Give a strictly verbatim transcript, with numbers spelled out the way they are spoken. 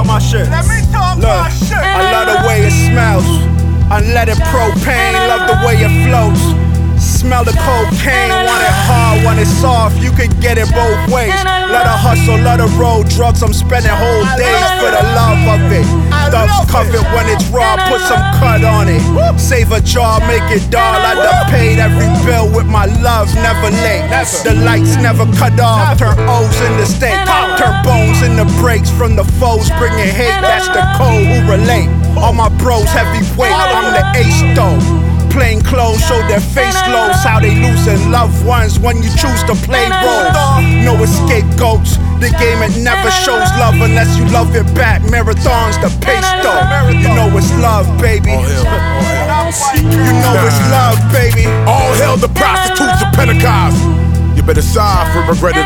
my shit. Let me talk Look, my shit. I love the way it smells. Unleaded propane, love the way it floats. Smell the cocaine, want it hard, want it soft, you can get it both ways. Let her hustle, let her roll drugs, I'm spending whole days for the love of it. Dubs covered when it's raw, put some cut on it. Save a jar, make it dull, I done paid every bill with my love, never late. The lights never cut off, turn O's into steak. Turn bones into breaks from the foes, bringing hate, that's the code, who relate. All my bros heavyweight, I'm the ace though. Plain clothes show their face lows, how they losing loved ones when you choose to play roles. No scapegoats, the game it never shows love unless you love it back. Marathons the pace though, you know it's love, baby. You know it's love, baby. All hell the prostitutes of Pentecost. You better sigh for regretted